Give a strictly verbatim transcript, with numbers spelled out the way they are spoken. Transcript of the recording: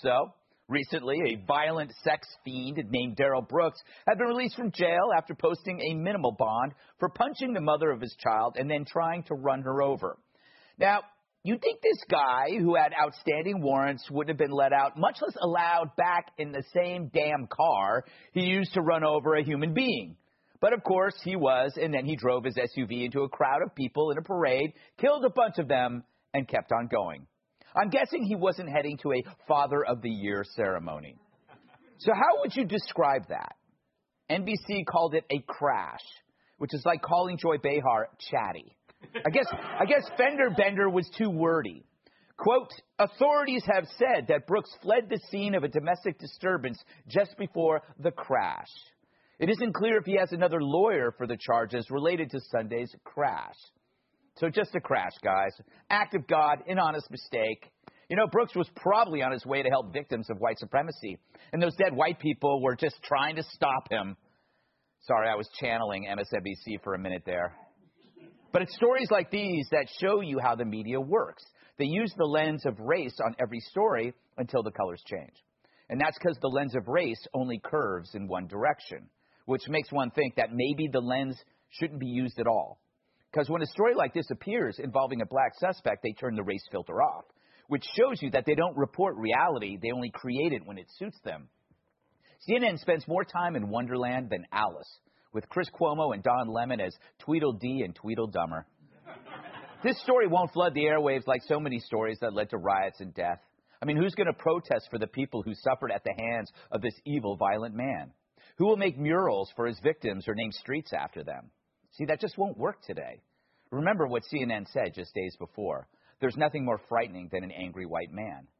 so. Recently, a violent sex fiend named Darrell Brooks had been released from jail after posting a minimal bond for punching the mother of his child and then trying to run her over. Now, you'd think this guy, who had outstanding warrants, wouldn't have been let out, much less allowed back in the same damn car he used to run over a human being. But of course he was, and then he drove his S U V into a crowd of people in a parade, killed a bunch of them, and kept on going. I'm guessing he wasn't heading to a Father of the Year ceremony. So how would you describe that? N B C called it a crash, which is like calling Joy Behar chatty. I guess, I guess Fender Bender was too wordy. Quote, authorities have said that Brooks fled the scene of a domestic disturbance just before the crash. It isn't clear if he has another lawyer for the charges related to Sunday's crash. So just a crash, guys. Act of God, an honest mistake. You know, Brooks was probably on his way to help victims of white supremacy, and those dead white people were just trying to stop him. Sorry, I was channeling M S N B C for a minute there. But it's stories like these that show you how the media works. They use the lens of race on every story until the colors change. And that's because the lens of race only curves in one direction, which makes one think that maybe the lens shouldn't be used at all. Because when a story like this appears involving a black suspect, they turn the race filter off, which shows you that they don't report reality, they only create it when it suits them. C N N spends more time in Wonderland than Alice, with Chris Cuomo and Don Lemon as Tweedledee and Tweedledummer. This story won't flood the airwaves like so many stories that led to riots and death. I mean, who's going to protest for the people who suffered at the hands of this evil, violent man? Who will make murals for his victims or name streets after them? See, that just won't work today. Remember what C N N said just days before. There's nothing more frightening than an angry white man.